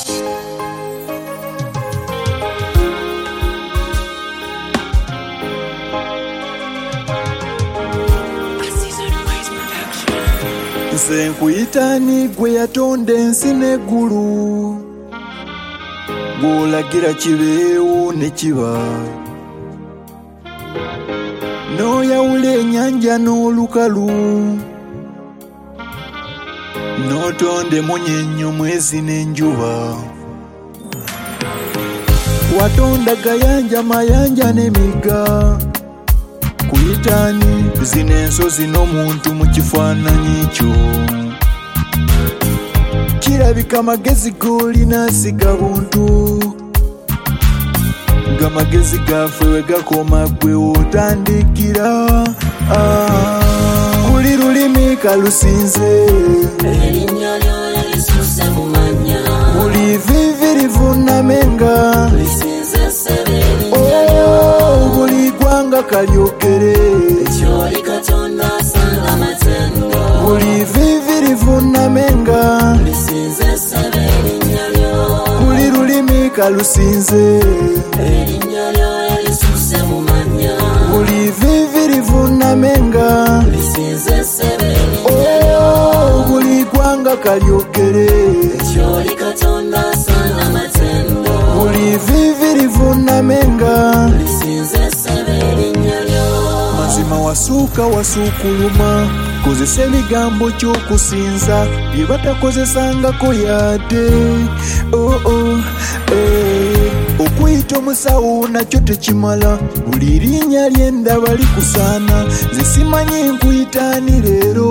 Nze nkuyitani gwe yatonda ensi n'eggulu, gw'olagira kibeewo ne kiba, n'oyawula ennyanja n'olukalu, n'otonda emunyeenyo mwezi n'enjuba. Watonda gayanja mayanja n'emigga, kuyitani zino ensozi n'omuntu mu kifaananyi kyo. Kirabika magezi g'olina siga buntu, nga magezi gaffe we gakoma gwe otandikira. Kuli lulimi kalusinze, erinnya lyo lisuuse mu mannya, buli vvivi livunamenga, lisinze ssebe erinnya lyo, buli ggwanga kalyogere, ky'oli Katonda asanga matendo, buli vvivi livunamenga, lisinze ssebe erinnya lyo, buli lulimi kalusinze, erinnya lyo lisuuse mu mannya, buli vvivi livunamenga, lisinze ssebe erinnya lyo, buli ggwanga kalyogere, ky'oli Katonda asanga matendo, buli vvivi livunamenga, lisinze ssebe erinnya lyo. mazima wasuuka wasuukuluma, kozesa ebigambo ky'okusinza bye batakozesangako yadde. Okuyita omusawo nakyo tekimala, buli linnya ly'endaba likusaana, nze simanyi nkuyitaani leero.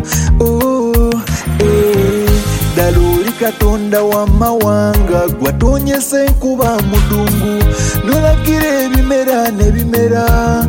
Ddala oli Katonda w'amawanga, gwatonyesa enkuba mudungu, n'olagira ebimera ne bimera.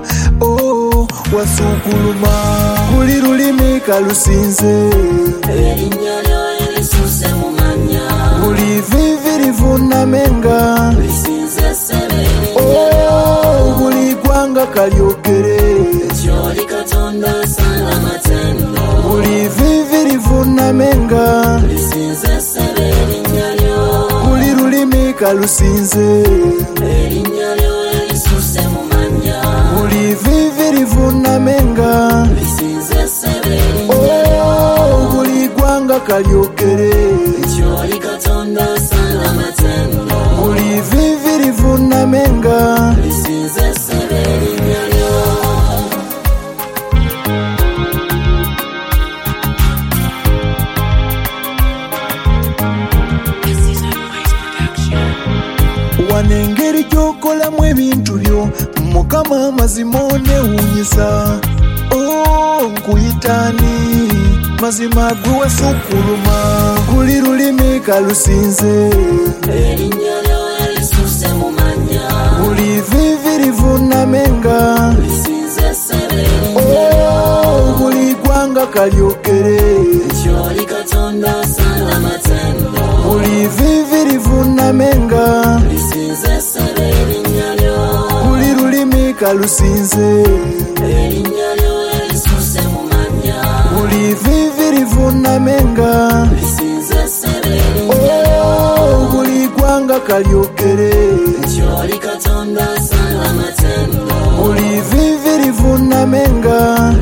Wasuukuluma, buli lulimi kalusinze, erinnya lyo lisuuse mu mannya, buli vvivi livunamenga, lisinze ssebe erinnya lyo, buli ggwanga kalyogere, ky'oli Katonda asanga matendo, buli vvivi livunamenga, lisinze ssebe erinnya lyo, buli lulimi kalusinze, erinnya lyo lisuuse mu mannya, buli vvivi livunamenga, lisinze ssebe erinnya lyo, buli ggwanga kalyogere, ky'oli Katonda asanga matendo, buli vvivi livunamenga, lisinze ssebe erinnya lyo. wano engeri gy'okolamu ebintu byo Mukama amazima oneewuunyisa. Nkuyitaani mazima gwe wasuukuluma, buli lulimi kalusinze, erinnya lyo lisuuse mu mannya, buli vvivi livunamenga, lisinze ssebe erinnya lyo, buli ggwanga kalyogere, ky'oli Katonda asanga matendo, buli vvivi livunamenga, lisinze ssebe erinnya lyo, buli lulimi kalusinze, erinnya lyo lisuuse mu mannya, buli vvivi livunamenga, lisinze ssebe erinnya lyo, buli ggwanga kalyogere, ky'oli Katonda asanga matendo, buli vvivi livunamenga,